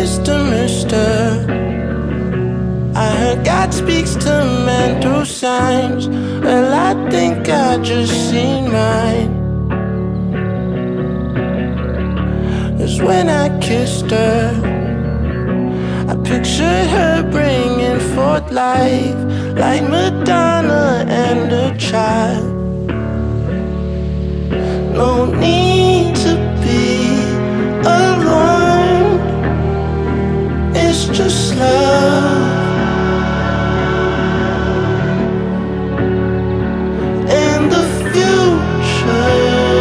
Mister, I heard God speaks to men through signs. Well, I think I just seen mine. 'Cause when I kissed her, I pictured her bringing forth life, like Madonna and a child. No need to be alone, it's just love. And the future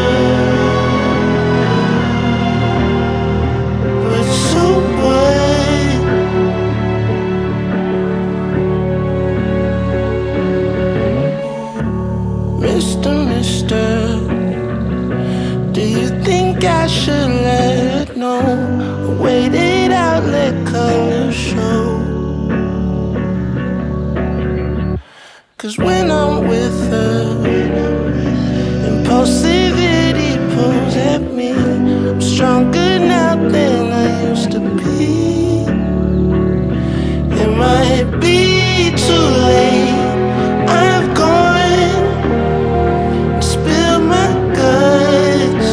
was so bright. Mister, do you think I should let it know? Wait it out, let colors show. 'Cause when I'm with her, impulsivity pulls at me. I'm stronger now than I used to be. It might be too late, I've gone, spilled my guts,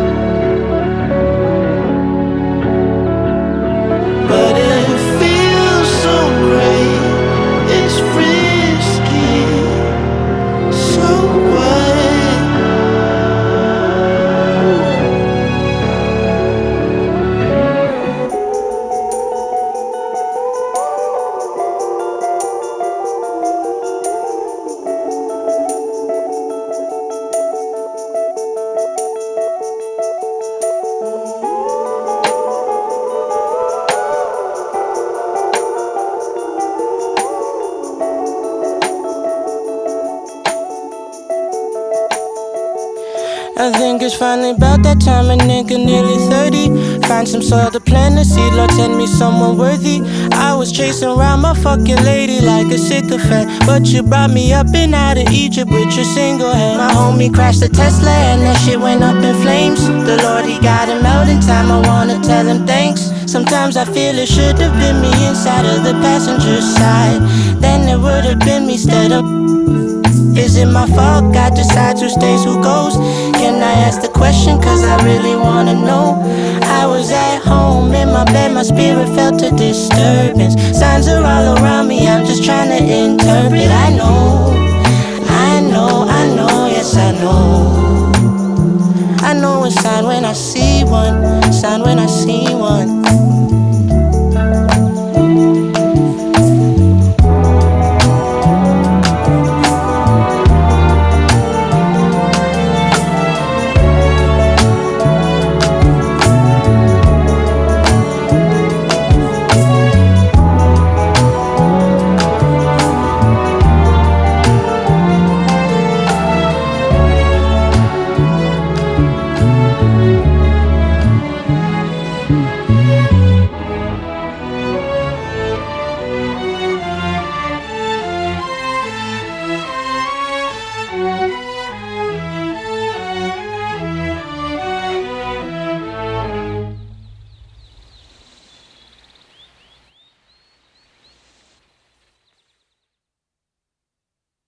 but it feels so great, it's risky, so what? I think it's finally about that time, a nigga nearly 30. Find some soil to plant a seed, Lord send me someone worthy. I was chasing around my fucking lady like a sycophant, but you brought me up and out of Egypt with your single hand. My homie crashed a Tesla and that shit went up in flames. The Lord, he got him out in time, I wanna tell him thanks. Sometimes I feel it should have been me inside of the passenger side, then it would have been me instead of. Is it my fault? God decides who stays, who goes. Can I ask the question? 'Cause I really wanna know. I was at home in my bed, my spirit felt a disturbance. Signs are all around me, I'm just trying to interpret. I know, yes I know. I know a sign when I see one, sign when I see one.